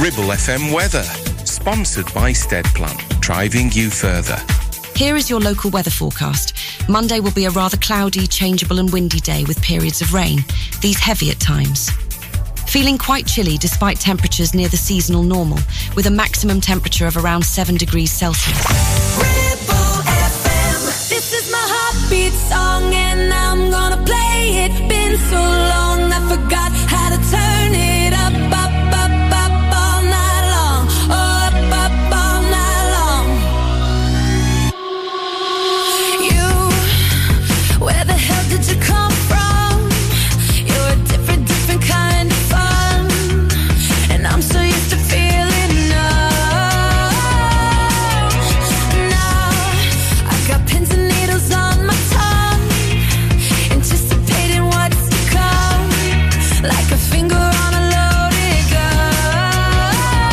Ribble FM weather, sponsored by Steadplan, driving you further. Here is your local weather forecast. Monday will be a rather cloudy, changeable and windy day with periods of rain, these heavy at times. Feeling quite chilly despite temperatures near the seasonal normal, with a maximum temperature of around 7 degrees Celsius. Ribble FM. This is my heartbeat song and I'm gonna play it. Been so long I forgot how to turn it up, up, up, up all night long. Oh, up, up all night long. You, where the hell did you come from? You're a different kind of fun. And I'm so used to feeling numb. Now I got pins and needles on my tongue, anticipating what's to come, like a finger on a loaded gun.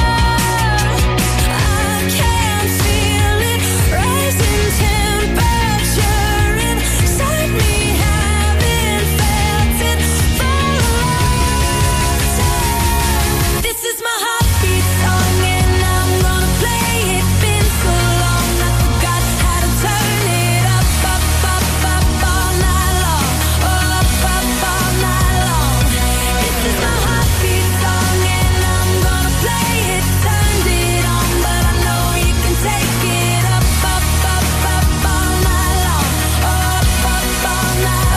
I can feel it rising temperature inside me, haven't felt it for a long time. This is my heartbeat song and I'm gonna play it. Been so long I forgot how to turn it up, up, up, up all night long. Oh, up, up all night long. This is my heartbeat song and I'm gonna play it. Turned it on, but I know you can take it up, up, up, up all night long. Oh, up, up all night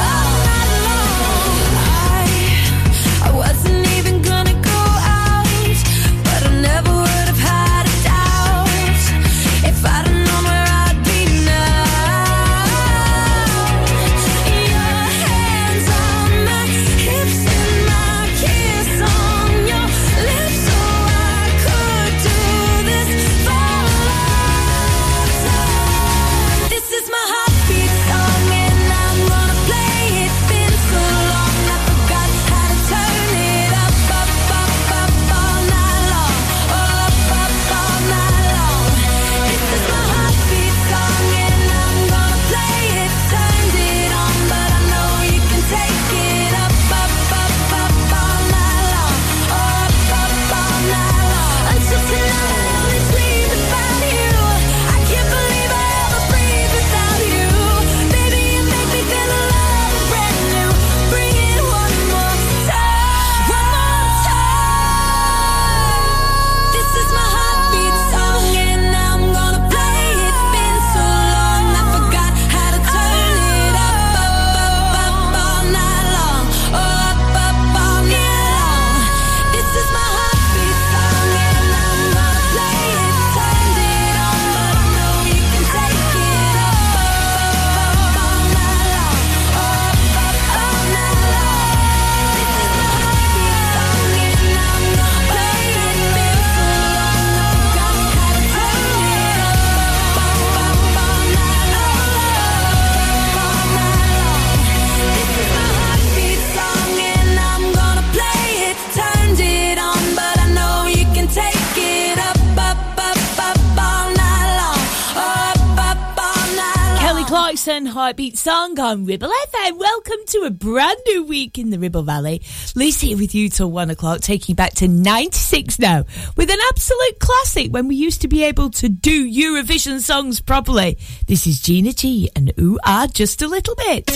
long. I wasn't even gonna go out, but I never would have had a doubt if I'd have known where I'd be now. Your hands on my hips and my kiss on your lips, so I could do this for a long time. This is my heartbeat song and I'm gonna play it. Been so long I forgot how to turn it up, up, up, up all night long. Oh, up, up all night long. This is my heartbeat song and I'm gonna play it. Turned it on, but I know you can take it up, up, up, up all night long. Oh, up, up all night long. Until tonight I only dream about you. I can't believe I ever breathe without you. Baby, you make me feel alive and brand new. Bring it one more time. One more time. This is my heartbeat song and I'm gonna play it. Been so long I forgot how to turn it up, up, up, up all night long. Oh, up, up all night long. This is my heartbeat song and I'm gonna play it. Turned it on, but I know you can take it up, up, up all night long. Oh, up, up all night long. This is my heartbeat song and I'm gonna play it. Been so long I forgot how to turn it up, up, up all night long. All night long. This is my heartbeat song and I'm gonna play it. Turned it on, but I know you can take it up, up, up, up all night long. Up, up all night long. Kelly Clarkson, Heartbeat Song on Ribble FM. Welcome to a brand new week in the Ribble Valley. Lisa here with you till 1 o'clock, taking you back to 96 now, with an absolute classic when we used to be able to do Eurovision songs properly. This is Gina G and Ooh Ah Just a Little Bit.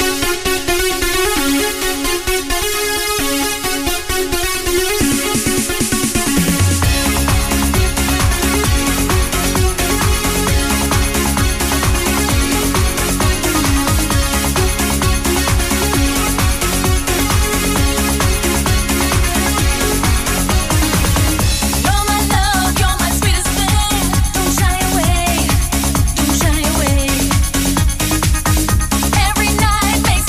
You're my love, you're my sweetest thing. Don't shy away, don't shy away. Every night makes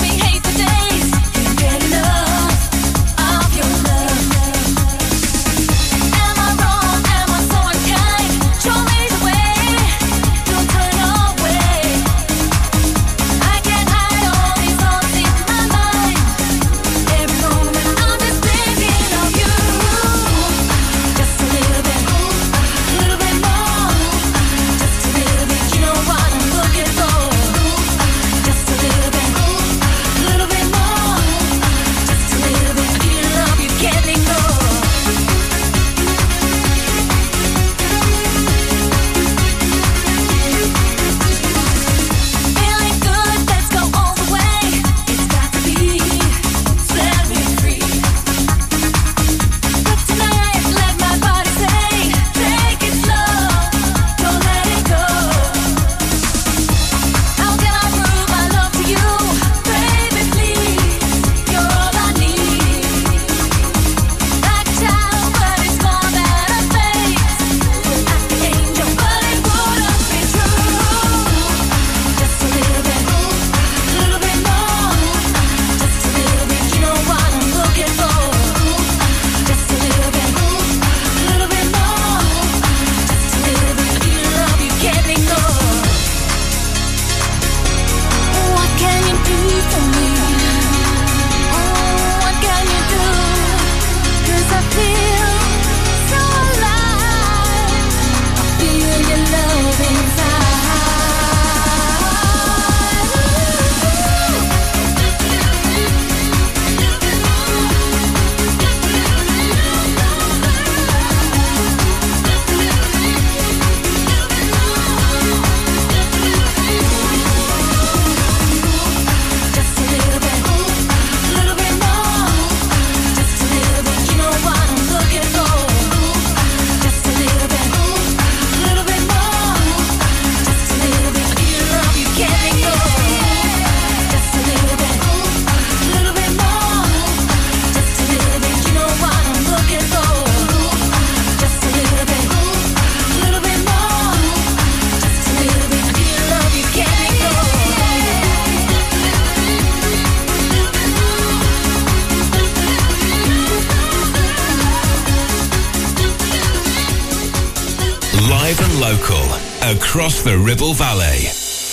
across the Ribble Valley.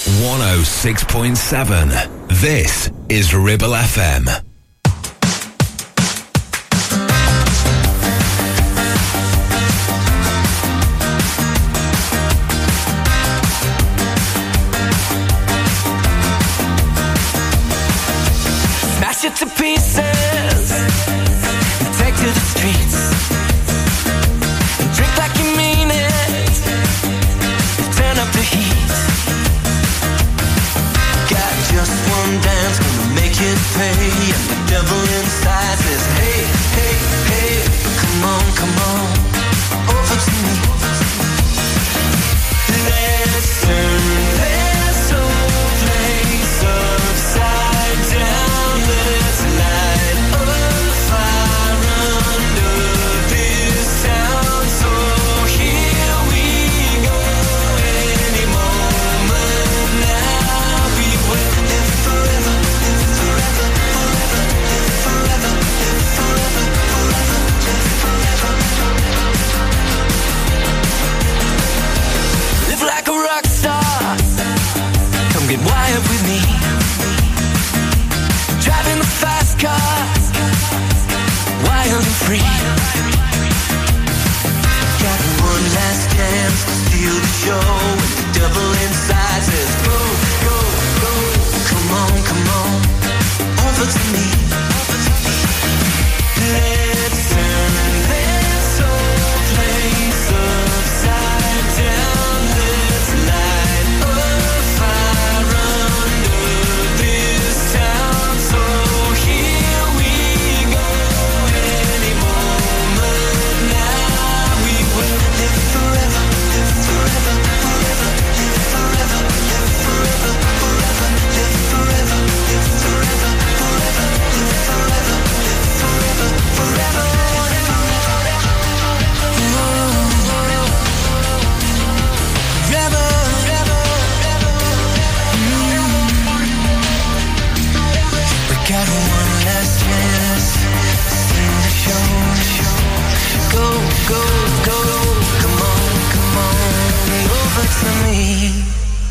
106.7. This is Ribble FM. Smash it to pieces and take to the streets and drink like you mean it and turn up the heat. Got just one dance, gonna make it pay, and the devil inside says, hey, hey, hey, come on, over to me. Let's turn this whole place upside down. Let's light a fire under this town. So here we go. Any moment now, we will live forever, live forever, forever, live forever, live forever, forever, live forever. Live like a rock star. Come get wired with me. Driving the fast cars, wild and free. Got one last chance to steal the show, and the devil inside says, go, go, go. Come on, over to me. Let's turn this whole place upside down. Let's light a fire under this town. So here we go. Any moment now, we will live forever, live forever, forever, live forever, live forever, forever, live forever, live forever, forever, live forever, live forever, forever. We got one last chance to steal the show. Go, go, go, come on, over to me.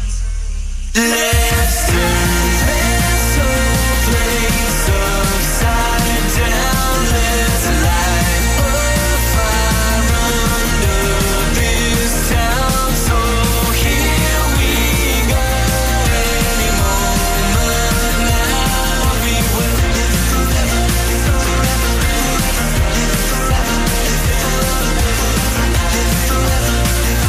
Let's turn this whole place upside down. Let's light a fire under this town. So here we go. Any moment now, we will live forever, live forever, forever, live forever, live forever, live forever, live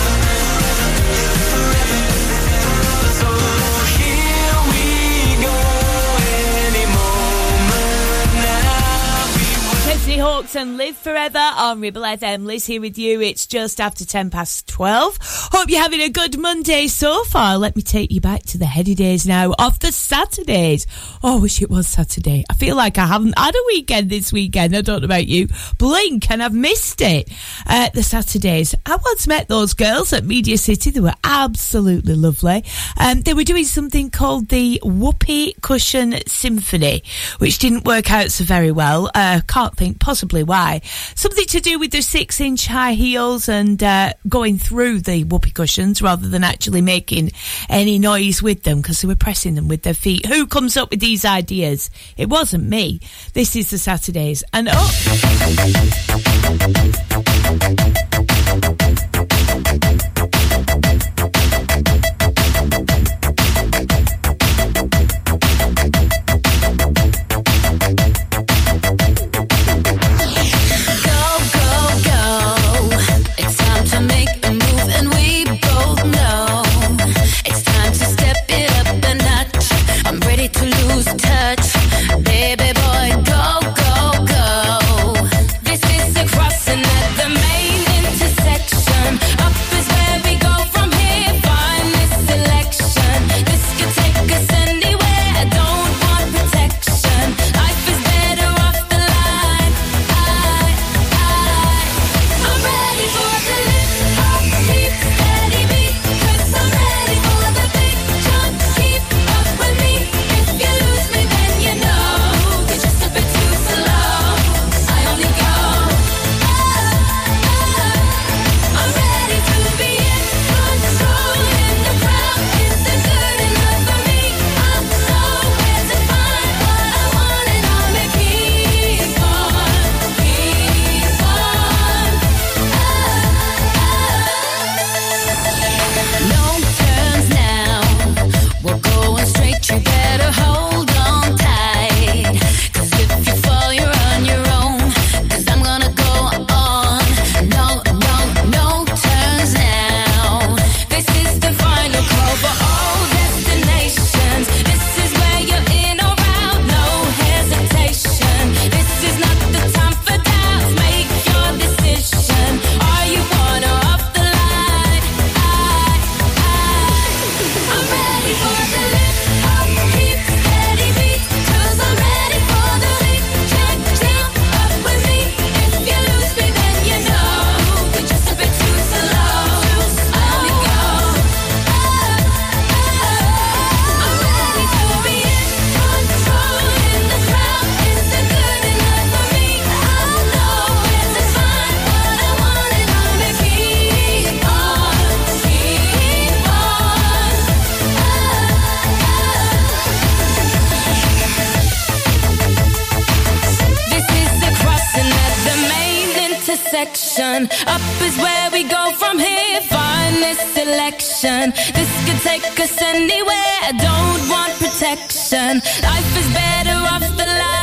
forever, live forever. So here we go. Any moment now, we will. Tiffany Hawks and Live Forever on Ribble FM. Liz here with you. It's just after 12:10. Hope you're having a good Monday so far. Let me take you back to the heady days now of the Saturdays. Oh, I wish it was Saturday. I feel like I haven't had a weekend this weekend. I don't know about you. Blink and I've missed it. The Saturdays. I once met those girls at Media City. They were absolutely lovely. They were doing something called the Whoopee Cushion Symphony, which didn't work out so very well. Can't think possibly why. Something to do with their 6-inch high heels and going through the whoopee cushions rather than actually making any noise with them, because they were pressing them with their feet. Who comes up with these ideas? It wasn't me. This is the Saturdays. And touch, baby boy, go, go, go. This is a crossing at the main intersection. Up is where we go from here. Find this selection. This could take us anywhere. I don't want protection. Life is better off the line.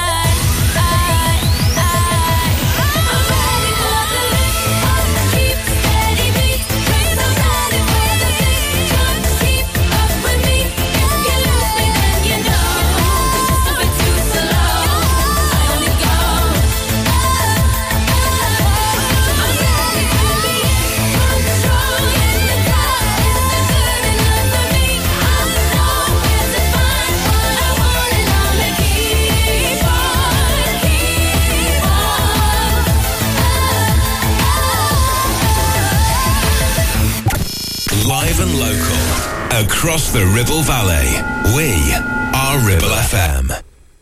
Live and local, across the Ribble Valley, we are Ribble FM.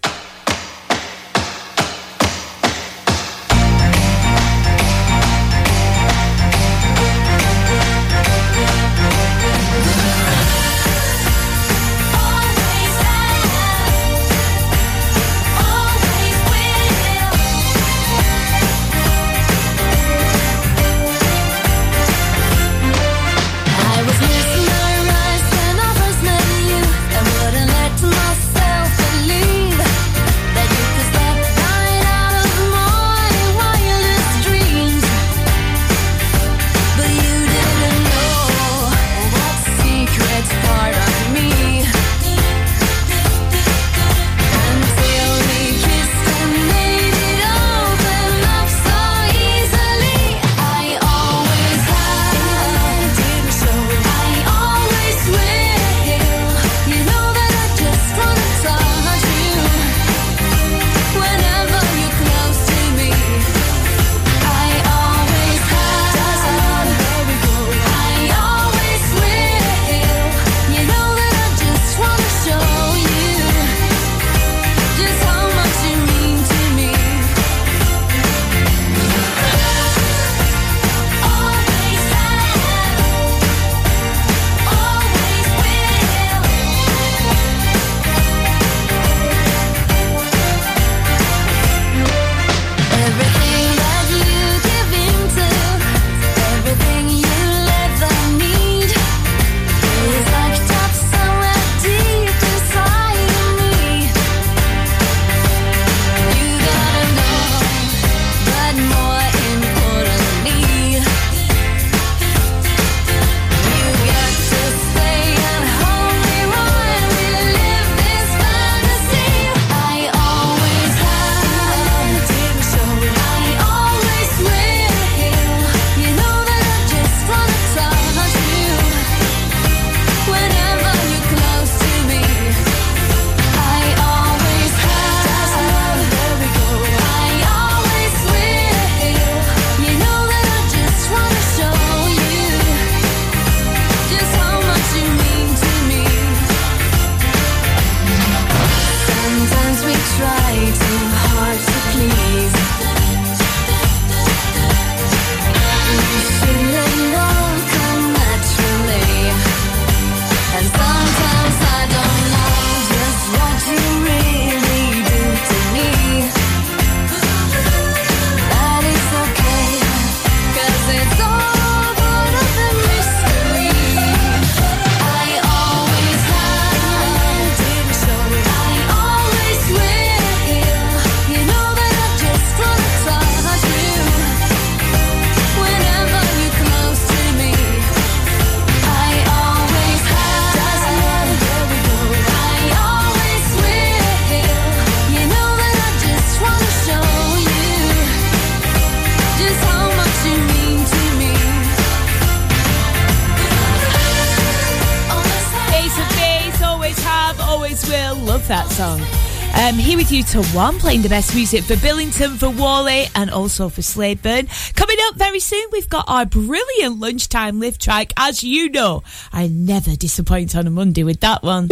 That song. Here with you till 1, playing the best music for Billington, for Whalley, and also for Sladeburn. Coming up very soon, we've got our brilliant lunchtime live track. As you know, I never disappoint on a Monday with that one.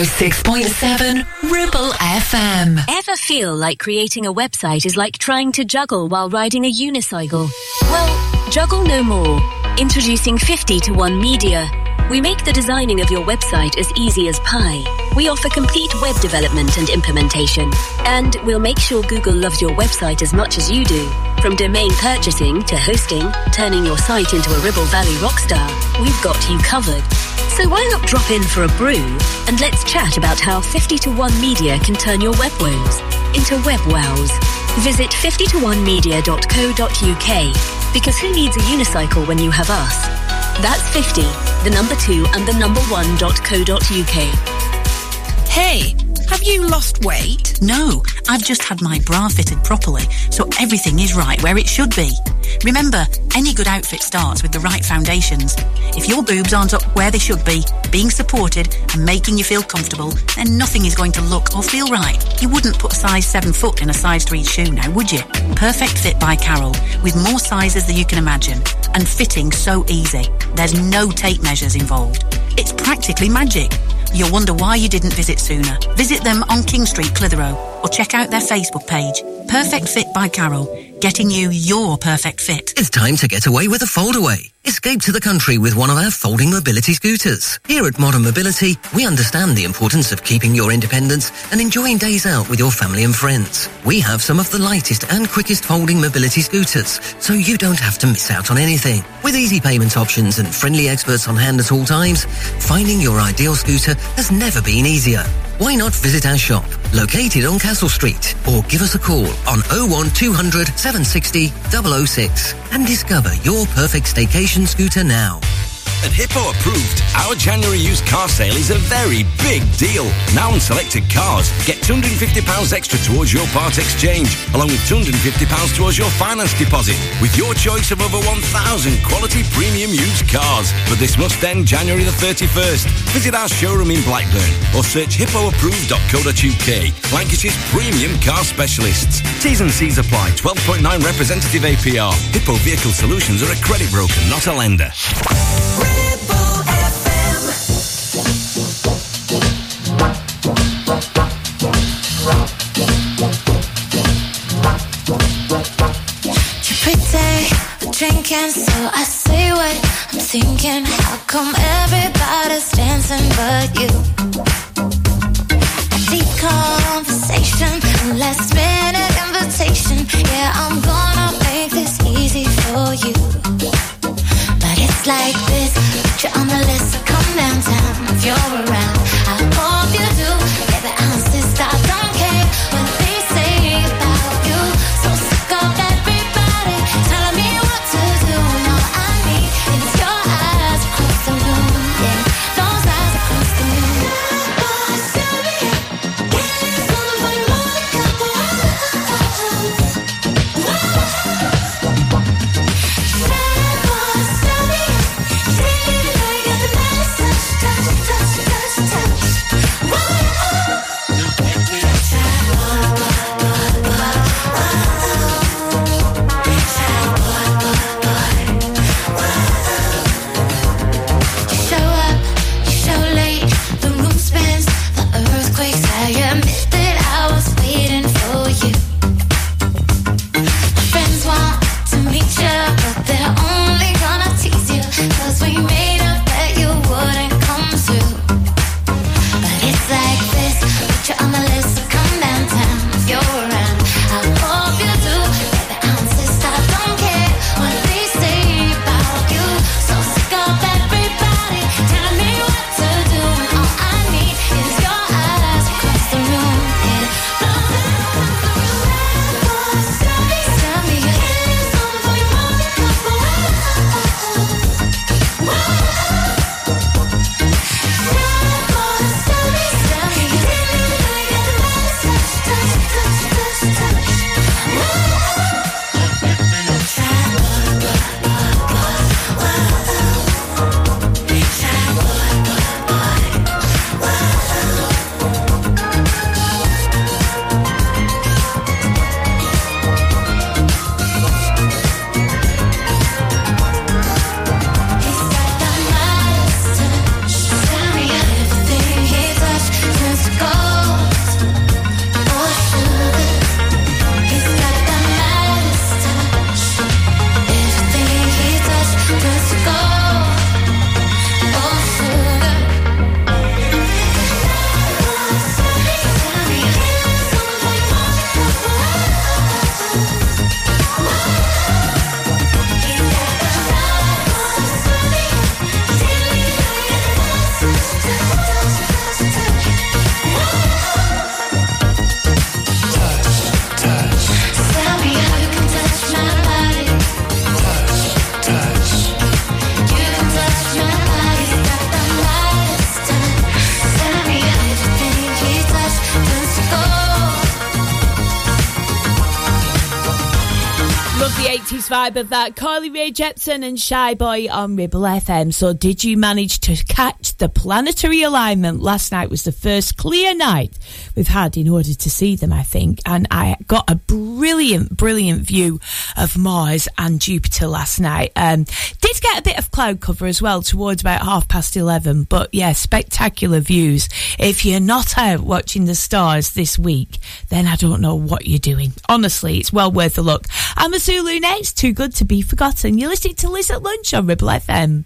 106.7 Ribble FM. Ever feel like creating a website is like trying to juggle while riding a unicycle? Well, juggle no more. Introducing 50 to 1 Media. We make the designing of your website as easy as pie. We offer complete web development and implementation. And we'll make sure Google loves your website as much as you do. From domain purchasing to hosting, turning your site into a Ribble Valley rockstar, we've got you covered. So why not drop in for a brew and let's chat about how 50-to-1 Media can turn your web woes into web wows. Visit 50to1media.co.uk, because who needs a unicycle when you have us? That's 50, the number 2 and the number 1.co.uk. Hey, have you lost weight? No, I've just had my bra fitted properly, so everything is right where it should be. Remember, any good outfit starts with the right foundations. If your boobs aren't up where they should be, being supported and making you feel comfortable, then nothing is going to look or feel right. You wouldn't put size 7 foot in a size 3 shoe now, would you? Perfect Fit by Carol, with more sizes than you can imagine, and fitting so easy. There's no tape measures involved. It's practically magic. You'll wonder why you didn't visit sooner. Visit them on King Street, Clitheroe, or check out their Facebook page. Perfect Fit by Carol, getting you your perfect fit. It's time to get away with a foldaway. Escape to the country with one of our folding mobility scooters. Here at Modern Mobility, we understand the importance of keeping your independence and enjoying days out with your family and friends. We have some of the lightest and quickest folding mobility scooters, so you don't have to miss out on anything. With easy payment options and friendly experts on hand at all times, finding your ideal scooter has never been easier. Why not visit our shop, located on Castle Street, or give us a call on 01200 760 006 and discover your perfect staycation scooter now. At Hippo Approved, our January used car sale is a very big deal. Now on selected cars, get £250 extra towards your part exchange, along with £250 towards your finance deposit, with your choice of over 1,000 quality premium used cars. But this must end January the 31st. Visit our showroom in Blackburn or search hippoapproved.co.uk, Lancashire's premium car specialists. T's and C's apply. 12.9 representative APR. Hippo Vehicle Solutions are a credit broker, not a lender. Drinking, so I say what I'm thinking. How come everybody's dancing but you? A deep conversation, a last minute invitation. Yeah, I'm gonna make this easy for you. But it's like this, put you on the list, so come downtown if you're around. I hope you do, baby, I insist, I don't care what they say about you. So sick of everybody telling me what to do. All I need is your eyes across the room, yeah, those eyes across the room. Boy, tell me, it's gonna be more than a couple hours. Bad boys, tell me, you know you got the best touch, touch, touch, touch, touch. 80s vibe of that. Carly Rae Jepsen and Shy Boy on Ribble FM. So did you manage to catch the planetary alignment? Last night was the first clear night we've had in order to see them, I think. And I got a brilliant view of Mars and Jupiter last night. Did get a bit of cloud cover as well towards about 11:30. But yeah, spectacular views. If you're not out watching the stars this week, then I don't know what you're doing. Honestly, it's well worth a look. I'm a Zulu next, Too Good to Be Forgotten. You're listening to Liz at Lunch on Ribble FM.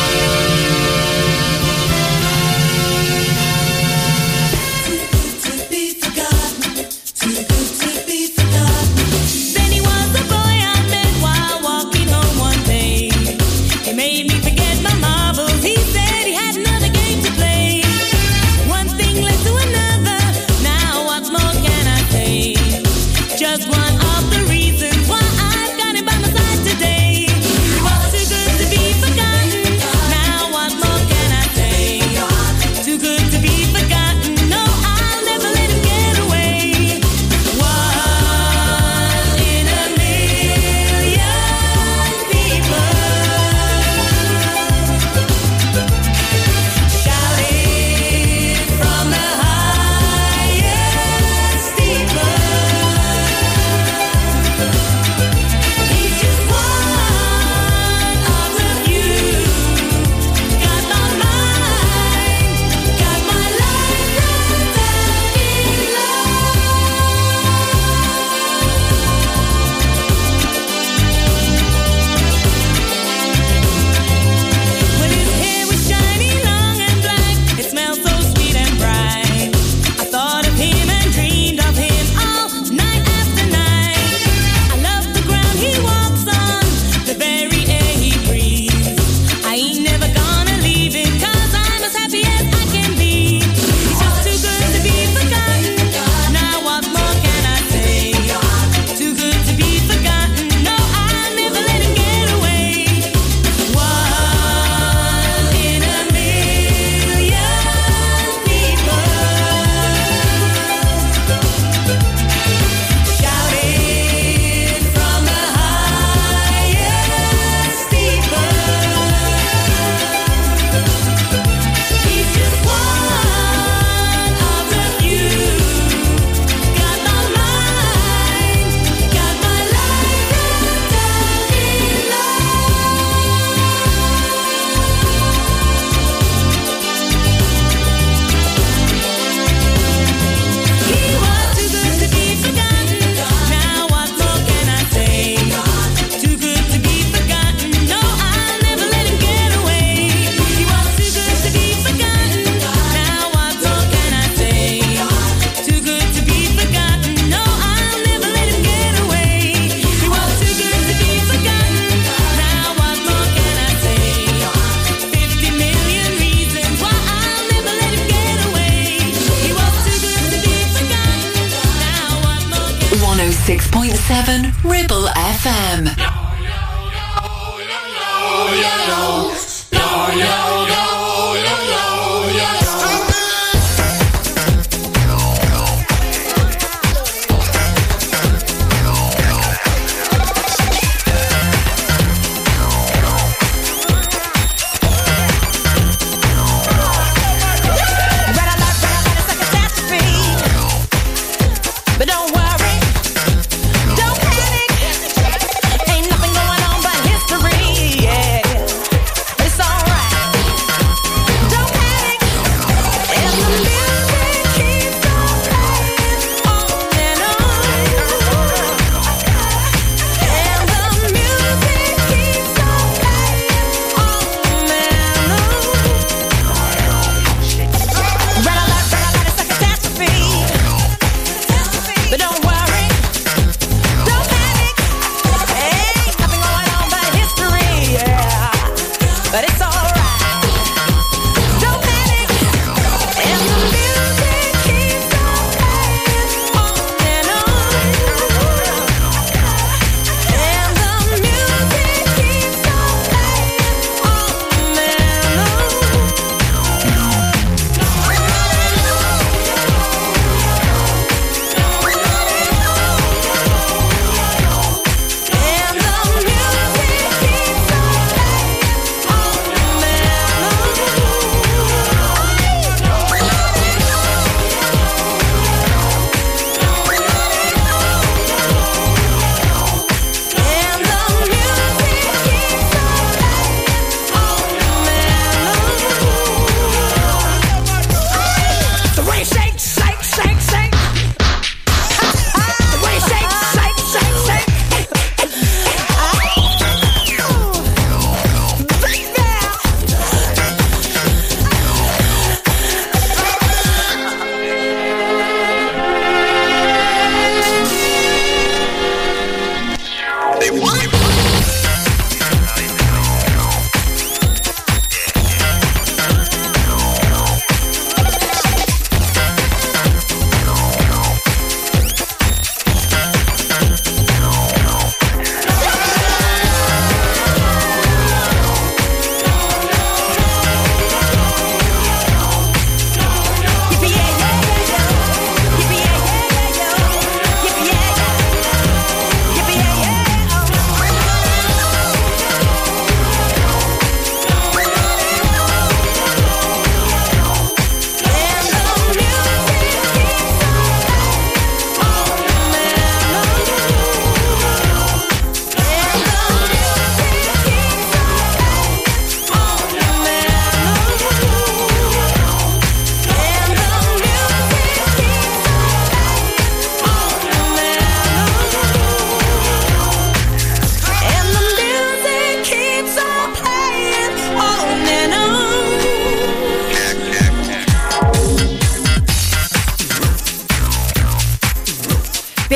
Ribble FM. Ain't nothing going on but history, yeah. It's alright.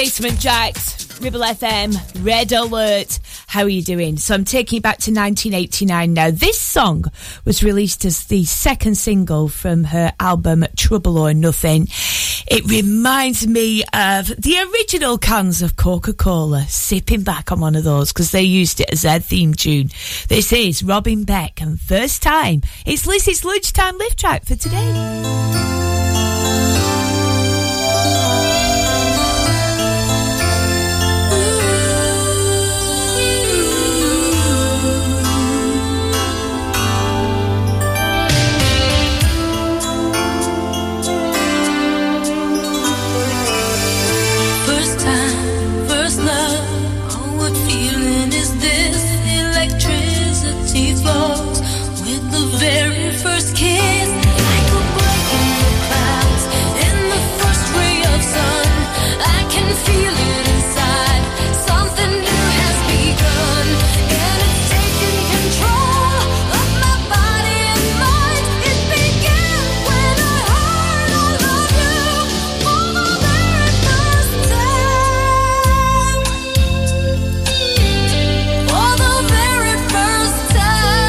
Basement Jacks, Ribble FM, Red Alert. How are you doing? So I'm taking you back to 1989 now. This song was released as the second single from her album Trouble or Nothing. It reminds me of the original cans of Coca-Cola, sipping back on one of those because they used it as their theme tune. This is Robin Beck and First Time. It's Lizzie's lunchtime lift track for today. Very first kiss, like a break in the clouds, in the first ray of sun, I can feel it inside. Something new has begun, and it's taken control of my body and mind. It began when I heard I love you for the very first time. For the very first time.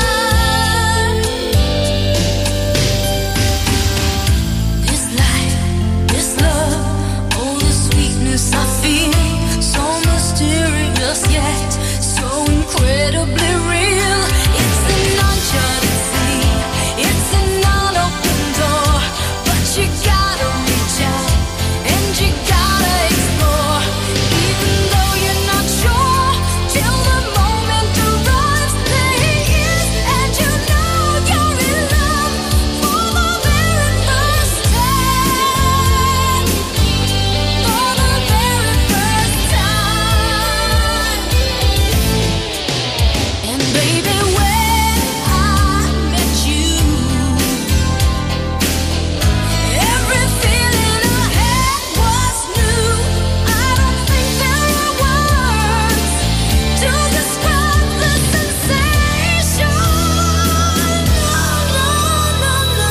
I feel so mysterious yet so incredibly real. It's an uncharted sea, it's an unopened door, but you gotta reach out and you gotta explore. Even though you're not sure, till the moment arrives, there he is, and you know you're in love for the very first time. For the very first time. And baby, when I met you, every feeling I had was new. I don't think there are words to describe the sensation. No, no, no,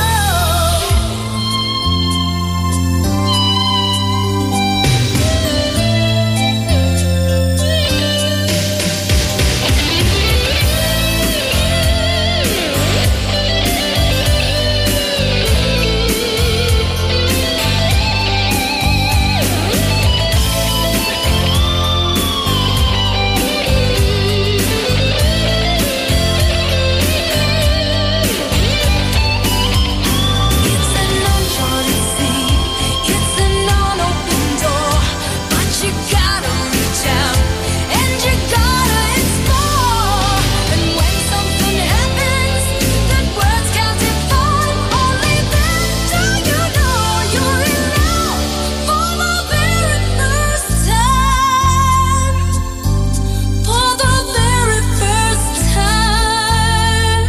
it's an uncharted sea, it's an unopened door, but you gotta reach out and you gotta explore. And when something happens that words can't define, only then do you know you're in love for the very first time. For the very first time.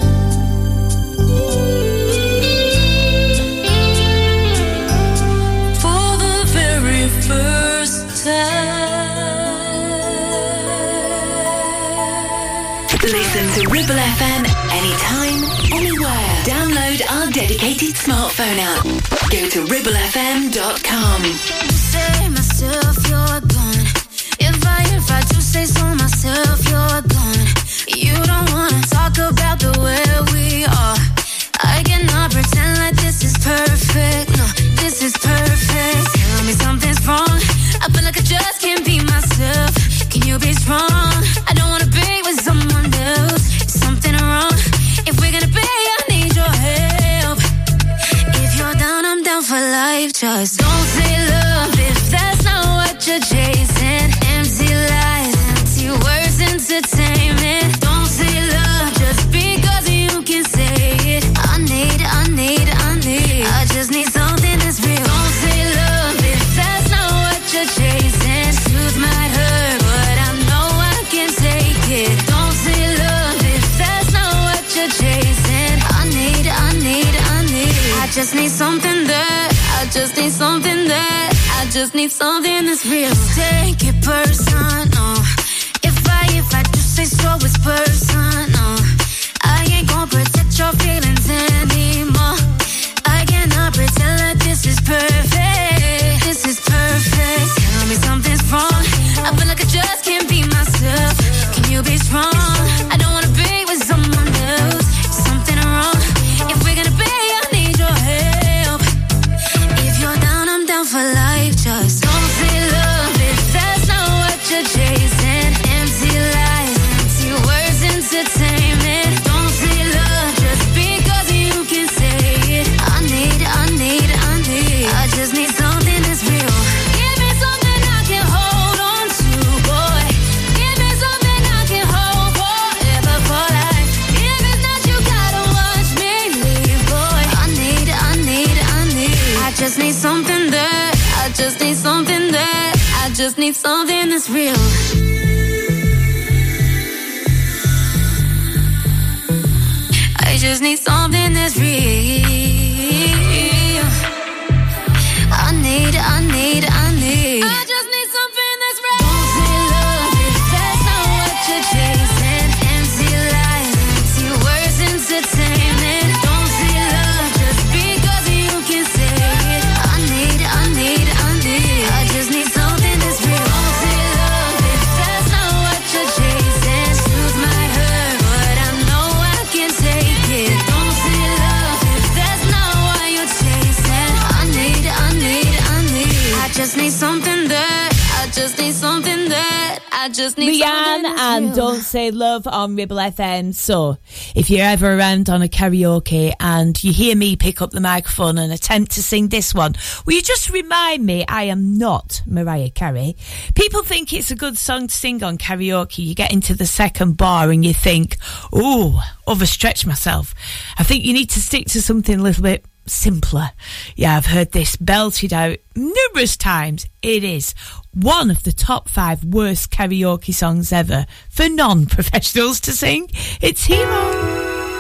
For the very first time. Listen to Ribble FM anytime, anywhere. Download our dedicated smartphone app. Go to ribblefm.com. Say myself, you're gone. If I do say so myself, you're gone. You don't wanna talk about the way we are. I cannot pretend like this is perfect. No, this is perfect. Tell me something's wrong. I feel like I just can't be myself. Can you be strong? I don't wanna be with someone else. Is something wrong? If we're gonna be, I need your help. If you're down, I'm down for life. Just don't say love if that's not what you're chasing. Empty lies, empty words, entertainment. Don't say love just because you can say it. I need. I just need something that's real. Don't say love if that's not what you're chasing. Truth might hurt, but I know I can take it. Don't say love if that's not what you're chasing. I need. I just need something that. I just need something that. I just need something that's real. Take it personal. If I just say so, it's personal. I ain't gonna protect your feelings anymore. I cannot pretend like this is perfect. This is perfect. Tell me something's wrong. I don't wanna be with someone else. Something wrong. If we're gonna be, I need your help. If you're down, I'm down for life. Just don't say love if that's not what you're chasing. Empty lies, empty words, entertainment. Don't say love just because you can say it. I just need something that's real. Give me something I can hold on to, boy. Give me something I can hold forever for life. If it's not, you gotta watch me leave, boy. I just need something that, I just need something that, I just need something that's real. I just need something that's real. I just need something that's real. Don't say love if that's not what you're chasing. Empty lies, empty words, entertainment. Don't say love just because you can say it. I just need something that's real. Don't say love if that's not what you're chasing. Truth might hurt, but I know I can take it. Don't say love if that's not what you're chasing. I just need something that, I just need something that, I just need Rianne something and real. Don't Say Love on Ribble FM. So, if you're ever around on a karaoke and you hear me pick up the microphone and attempt to sing this one, will you just remind me I am not Mariah Carey? People think it's a good song to sing on karaoke. You get into the second bar and you think, ooh, overstretched myself. I think you need to stick to something a little bit simpler. Yeah, I've heard this belted out numerous times. It is one of the top 5 worst karaoke songs ever for non-professionals to sing. It's Hero.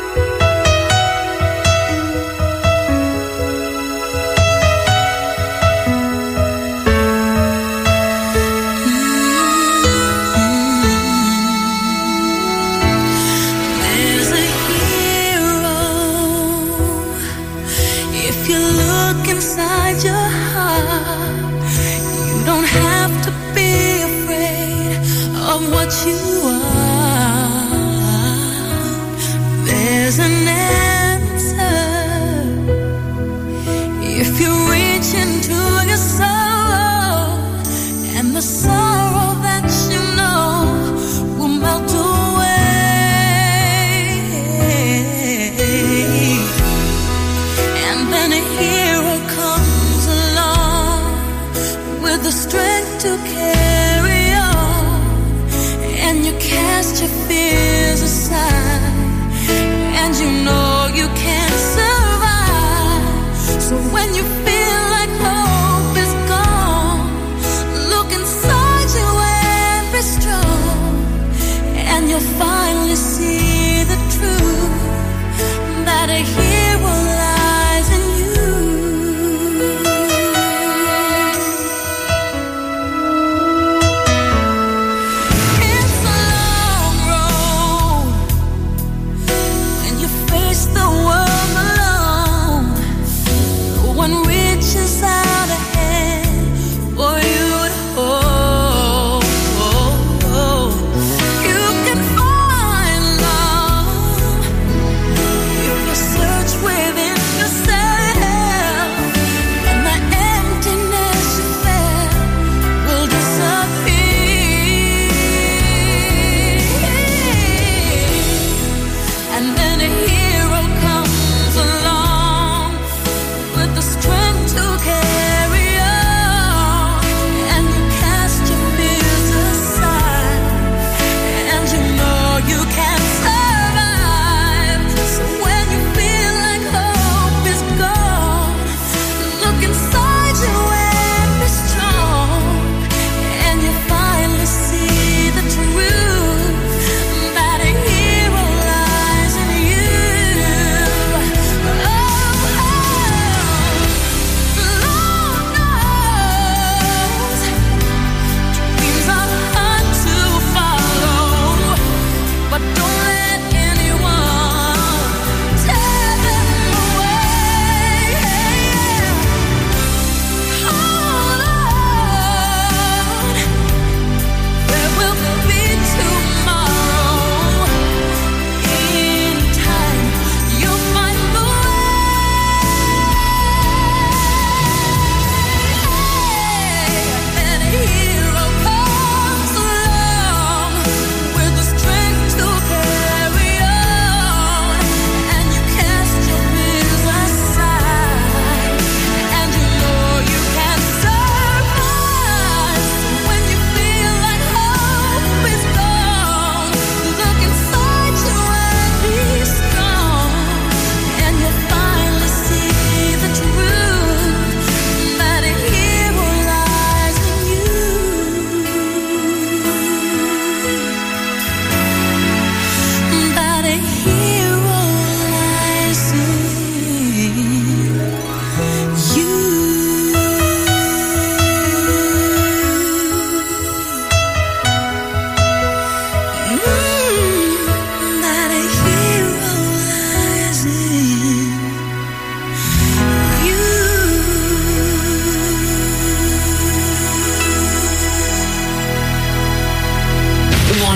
Inside your heart, you don't have to be afraid of what you are. There's an answer if you reach into your soul, and the sorrow that you know will melt away. And then a hero comes along with the strength to carry on, and you cast your fears aside, and you know you can't survive. So when you feel like hope is gone, look inside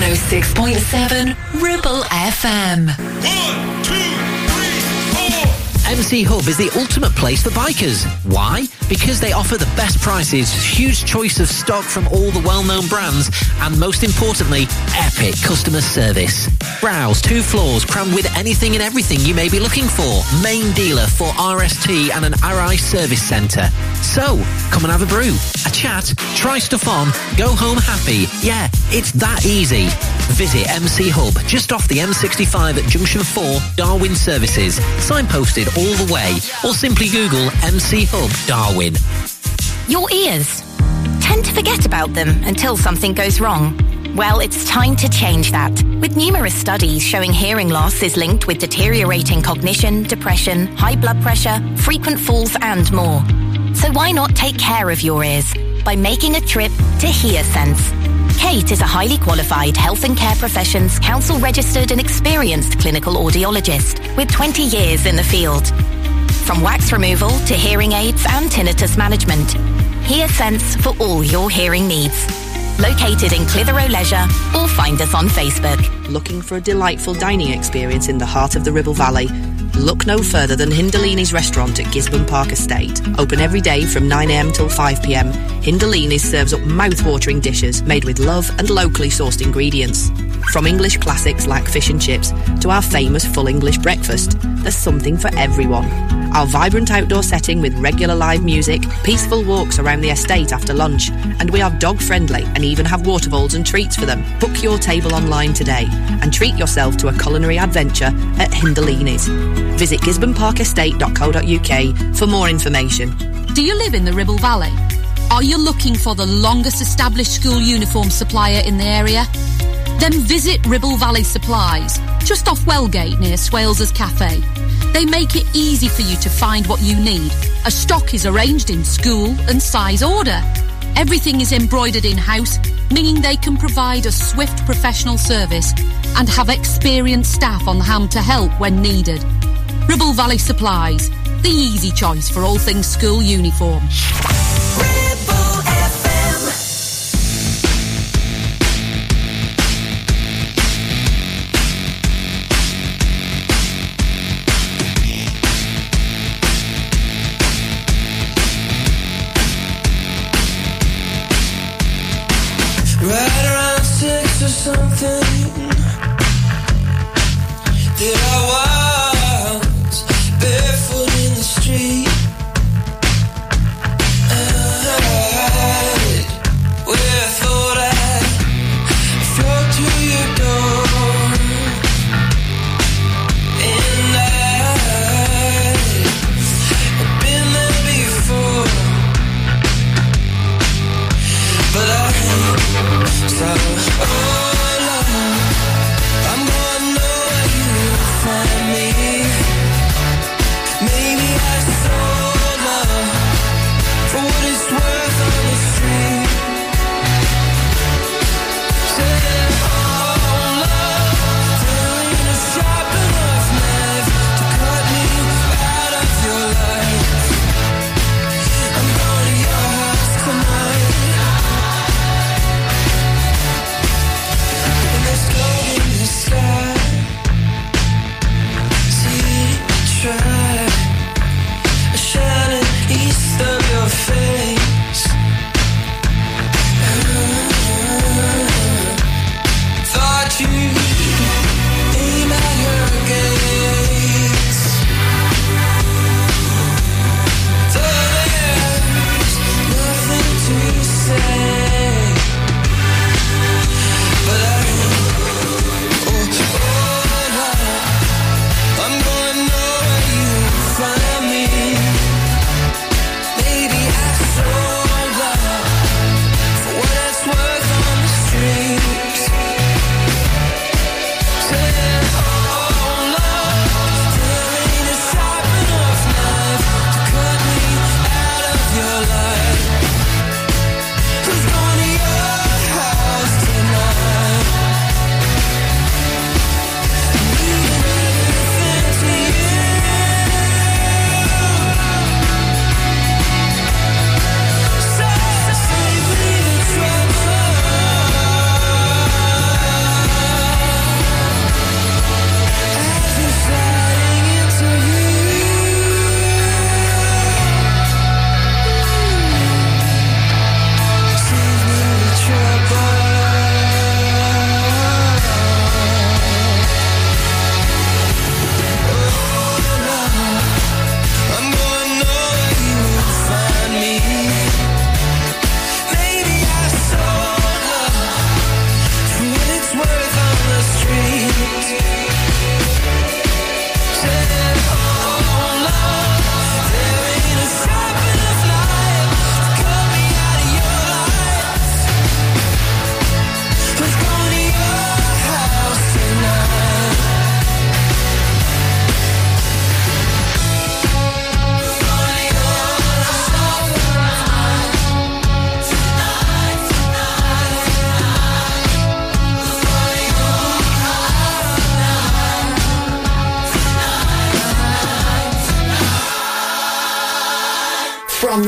106.7 Ribble FM. MC Hub is the ultimate place for bikers. Why? Because they offer the best prices, huge choice of stock from all the well-known brands, and most importantly, epic customer service. Browse 2 floors crammed with anything and everything you may be looking for. Main dealer for RST and an RI service centre. So, come and have a brew, a chat, try stuff on, go home happy. Yeah, it's that easy. Visit MC Hub, just off the M65 at Junction 4, Darwin Services. Signposted all the way, or simply Google MC Hub Darwin. Your ears. Tend to forget about them until something goes wrong. Well, it's time to change that. With numerous studies showing hearing loss is linked with deteriorating cognition, depression, high blood pressure, frequent falls and more. So why not take care of your ears by making a trip to HearSense? Kate is a highly qualified health and care professions, council registered and experienced clinical audiologist with 20 years in the field. From wax removal to hearing aids and tinnitus management, HearSense for all your hearing needs. Located in Clitheroe Leisure, or find us on Facebook. Looking for a delightful dining experience in the heart of the Ribble Valley? Look no further than Hindalini's restaurant at Gisborne Park Estate. Open every day from 9am till 5pm. Hindalini's serves up mouth-watering dishes made with love and locally sourced ingredients. From English classics like fish and chips to our famous full English breakfast, there's something for everyone. Our vibrant outdoor setting with regular live music, peaceful walks around the estate after lunch, and we are dog-friendly and even have water bowls and treats for them. Book your table online today and treat yourself to a culinary adventure at Hindalini's. Visit gisborneparkestate.co.uk for more information. Do you live in the Ribble Valley? Are you looking for the longest established school uniform supplier in the area? Then visit Ribble Valley Supplies, just off Wellgate near Swales's Cafe. They make it easy for you to find what you need. A stock is arranged in school and size order. Everything is embroidered in-house, meaning they can provide a swift professional service and have experienced staff on hand to help when needed. Ribble Valley Supplies, the easy choice for all things school uniform. Right around 6 or something, did I walk barefoot in the street? Where I thought I'd float through your door, and I've been there before, but I so, oh Lord, I'm gonna know where you'll find me. Maybe I sold love for what it's worth on the street. Said, oh love, there ain't a sharp enough knife to cut me out of your life. I'm going to your house tonight.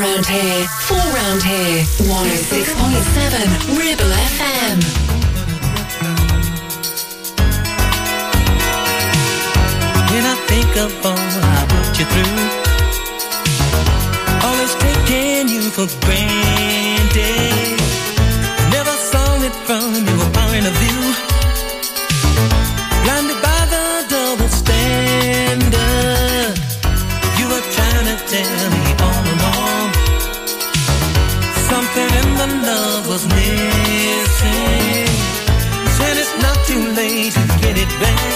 round here, 4 round here. 106.7 Ribble FM. When I think of all I put you through, always taking you for granted, never saw it from your point of view, blinded by the double standard. You were trying to tell me all along, something in the love was missing. Said it's not too late to get it back,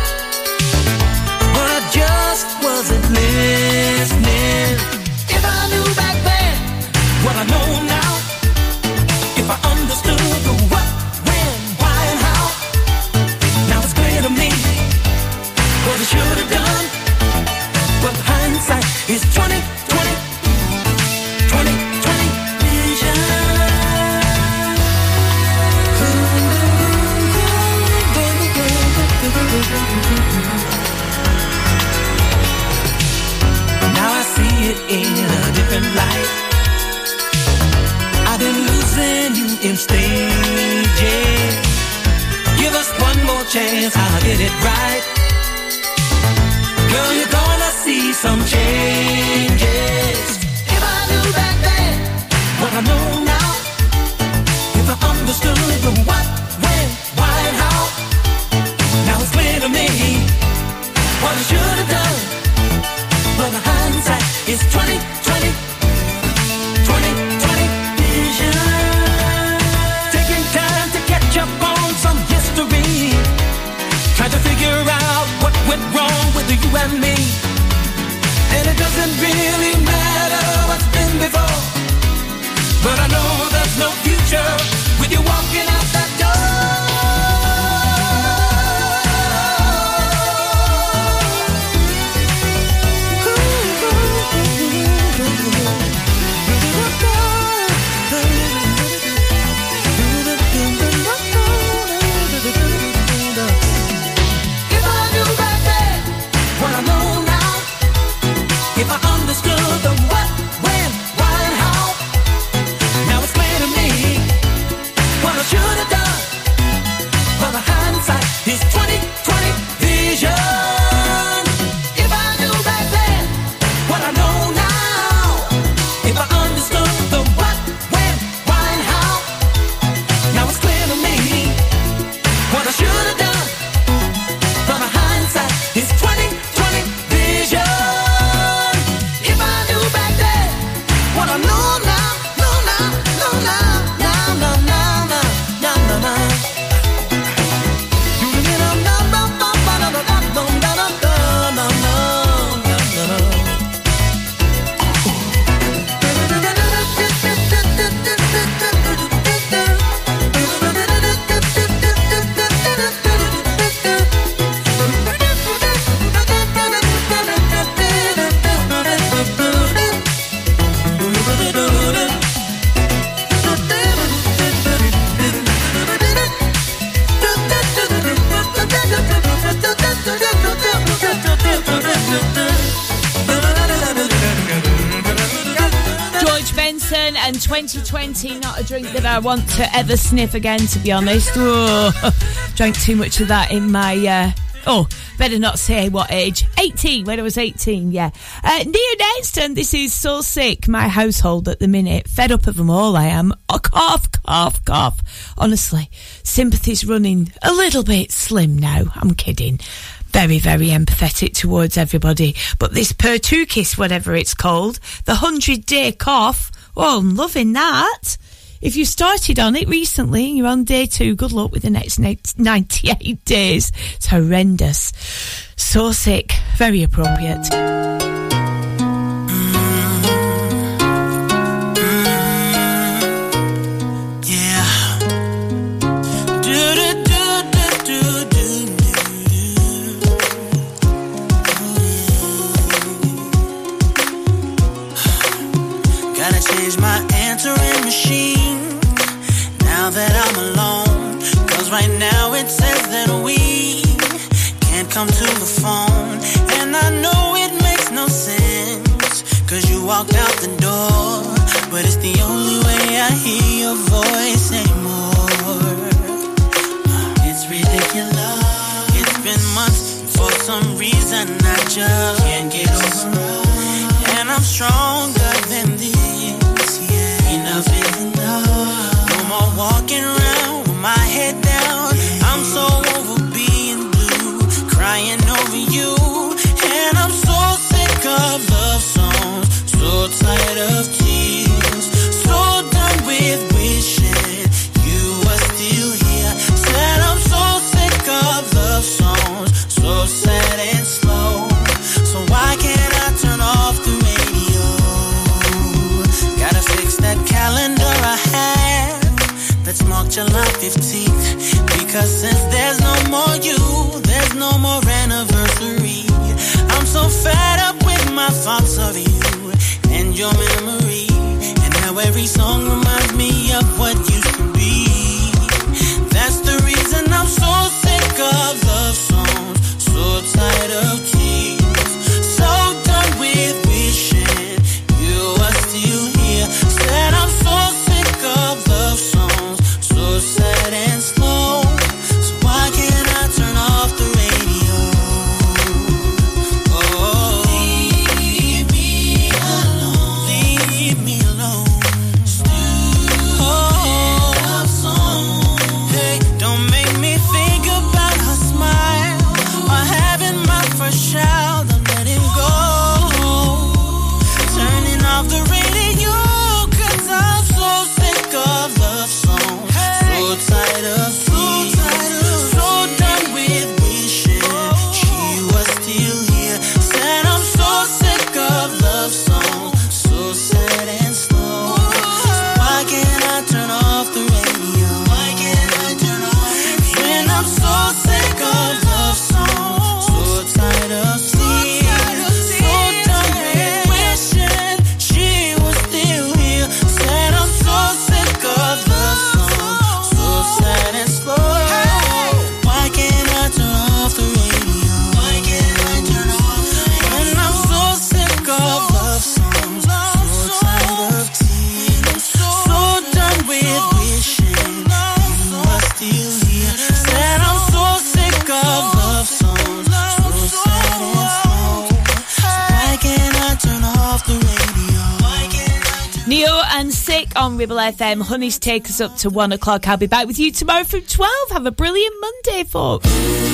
but I just wasn't listening. If I knew back then what I know now, if I understood the what, when, why, and how, now it's clear to me what I should have done. But hindsight is 20/20, 20/20 vision. Now I see it in a different light. I've been losing you in stages. Give us one more chance, I'll get it right. Girl, you're gonna see some changes. If I knew back then what I know now, if I understood the what, when, why, and how, now it's clear to me what I should have done. But the hindsight is 20/20, 20/20 vision. Taking time to catch up on some history, trying to figure out what went wrong with you and me. And it doesn't really matter what's been before, but I know there's no future with you walking out that door. If I knew back then what I know now, if I understood the what, when, why, and how, now it's clear to me what I should have done. But the hindsight is 20/20 vision. If I knew back then what I know now, if I understood the what, when, why, and how, now it's clear to me what I should have done. But the hindsight is 20/20 vision. If I knew back then what I know now, know now, know now, now, now, now, now, now, now. George Benson and 2020, not a drink that I want to ever sniff again, to be honest. Oh, drank too much of that in my, better not say what age. 18, when I was 18, yeah. Neo Nelston, this is So Sick, my household at the minute. Fed up of them all, I am. Oh, cough, cough, cough. Honestly, sympathy's running a little bit slim now. I'm kidding. Very, very empathetic towards everybody. But this Pertukis, whatever it's called, the 100-day cough, oh, I'm loving that. If you started on it recently and you're on day 2, good luck with the next 98 days. It's horrendous. So Sick, very appropriate. Change my answering machine now that I'm alone, 'cause right now it says that we can't come to the phone, and I know it makes no sense, 'cause you walked out the door, but it's the only way I hear your voice anymore. It's ridiculous. It's been months, and for some reason I just can't get over it. And I'm stronger than this, yeah. Enough is enough. No more walking around with my head down. I'm so over being blue, crying over you. And I'm so sick of love songs, so tired of tears, so done with wishing you were still here. Said I'm so sick of love songs, so sad and slow. So why can't I turn off the radio? Gotta fix that calendar I have that's marked July 15th. Because since there's no more you, there's no more anniversary. I'm so fed up with my thoughts of you and your memory, and how every song reminds me of what used to be. That's the reason I'm so sick of love songs, so tired of tears, so done with wishing you were still here. Said I'm so sick of love songs, so sad and slow. So why can't I turn off the radio? Oh, leave me alone, leave me alone. Oh, love song. Hey, don't make me think about her smile or having my first child. I'm letting go, turning off the radio, 'cause I'm so sick of love songs, so tired of tears, so done with wishing she was still here. Said I'm so sick of love songs, so sad and slow. So why can't I turn off the radio? Why can't I turn off the radio? When I'm so sick of love songs, so tired of tears, so done with wishing she was still here. Said I'm so sick of love songs, so sad and slow. Why can't I turn off the radio? Why can't I turn off the radio? When I'm so sick of love songs, so tired of tears, so done with wishing you were still here. Said I'm so sick of love songs, so sad and slow. So why can't I turn off the radio? Why can't I turn Neo and Sick on Ribble FM. Honey's take us up to 1 o'clock. I'll be back with you tomorrow from 12. Have a brilliant Monday, folks.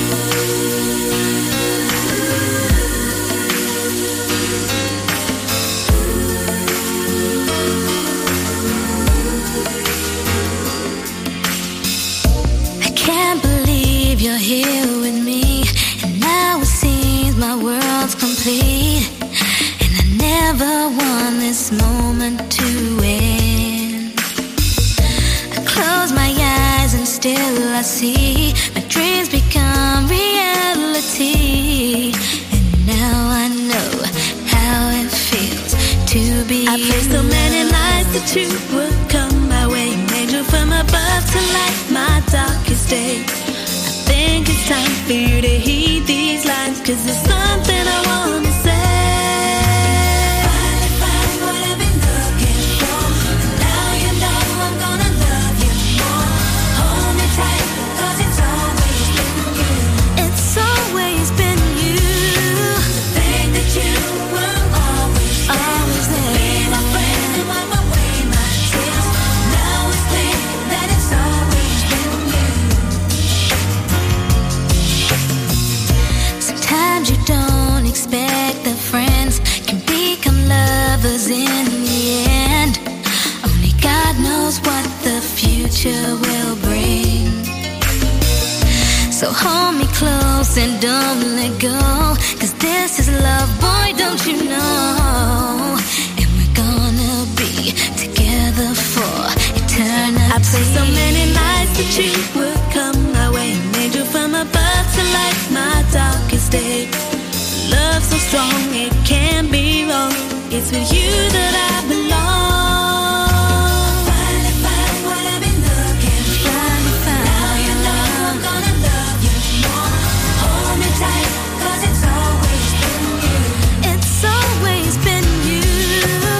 I can't believe you're here with me, and now it seems my world's complete, and I never want this moment to end. I close my eyes and still I see my dreams become reality, and now I know how it feels to be I prayed so many nights that you would come my way, an angel from above to light my darkest day. I think it's time for you to heed these lines, 'cause there's something I wanna say. Find what I've been looking for, and now you know I'm gonna love you more. Hold me tight, 'cause it's always been you. It's always been you. Think that you were always there. Be my friend and wipe away my tears. Now it's clear that it's always been you. Sometimes you don't expect that friends can become lovers in the end. Only God knows what the future will bring. So hold me close and don't let go, 'cause this is love, boy, don't you know? And we're gonna be together for eternity. I prayed so many nights that you would come my way, an angel from above to light my darkest day. Love so strong, it can't be wrong. It's with you that I belong. Finally find what I've been looking for. Now you know I'm gonna love you more. Hold me tight, 'cause it's always been you. It's always been you.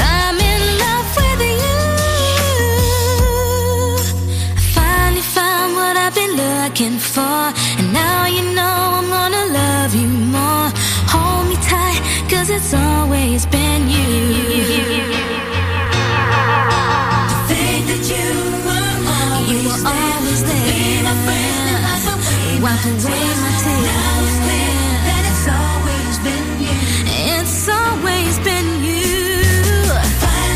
I'm in love with you. I finally found what I've been looking for.